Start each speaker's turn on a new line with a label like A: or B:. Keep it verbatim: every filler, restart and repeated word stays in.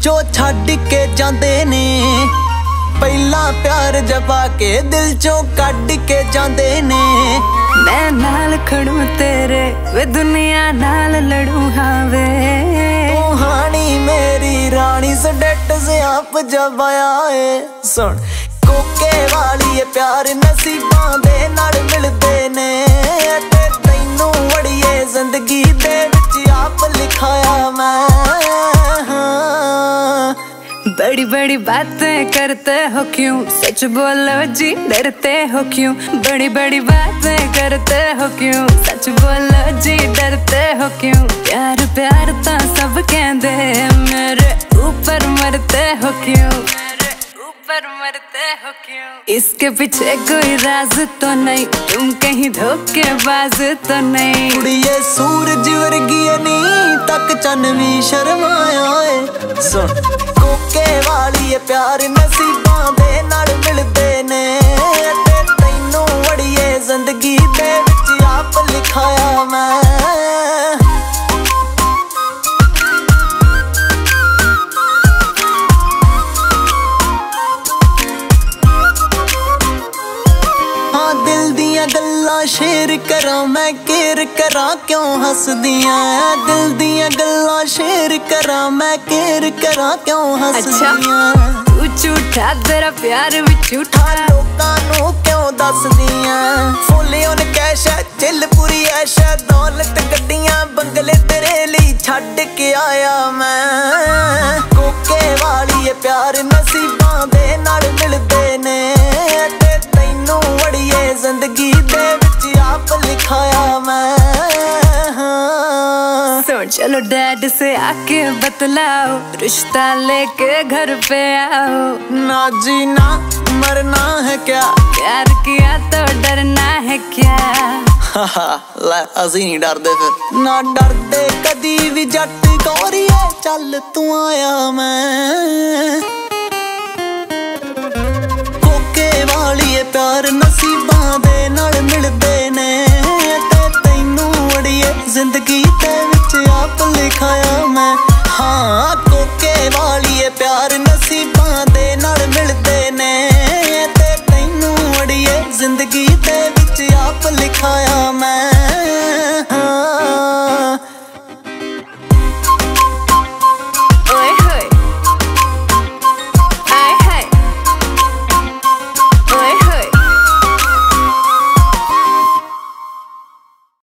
A: विचों छड्ड के जांदे ने, पहला प्यार जपा के दिल चों कड्ड के जांदे ने।
B: मैं नाल खड़ू तेरे वे दुनिया नाल लड़ू हाँ वे,
A: तू हानी मेरी रानी सडेट से आप जब आया है। सुन कोके वाली ये प्यार नसीबां दे नाल मिलदे ने, ते तैनू वड़िए जिंदगी दे विच आप लिखाया मैं।
B: बड़ी बड़ी बातें करते हो क्यों, सच बोलो जी डरते हो क्यों। बड़ी बड़ी बातें करते हो क्यों, सच बोलो जी डरते हो क्यों। प्यार प्यार तो सब कहते मेरे ऊपर मरते हो क्यों, ऊपर मरते हो क्यों। इसके पीछे कोई राज तो नहीं, तुम कहीं धोखेबाज तो नहीं।
A: कुड़िए सूरज वर्गी नी तक चन भी शर्माया है। सुन कोके वाली ये प्यार नसीबां दे नाल मिलदे ने, ते तैनू वड़िए जिंदगी दे विच आप लिखाया मैं। दिल दियां गल्लां शेयर करां मैं केयर करां क्यों हसदियां। दिल दियां गल्लां शेयर करां मैं केयर करां क्यों हसदियां।
B: तू झूठा तेरा प्यार भी झूठा,
A: लोकां नू क्यों दसदियां। फुल उन कैश चिल पूरी ऐश दौलत गड्डियां बंगले तेरे लिए छड्ड के आया मैं। कोके वाली ये प्यार नसीबां दे नाल मिलदे ने, ते तैनू वड़िए जिंदगी दे विच आप लिखाया मैं।
B: सुन चलो डैड से आके बतलाओ, रिश्ता लेके घर पे आओ।
A: ना जीना मरना है क्या,
B: प्यार किया तो डरना है क्या।
A: ले असी नहीं डरदे फिर। ना डरदे कदी भी जट गोरिए चल तू आया मैं। कोके वाली ये प्यार नसीबां दे नाल मिलदे ने, ते तैनू वड़िए जिंदगी दे विच आप लिखाया मैं। हाँ कोके वाली ये प्यार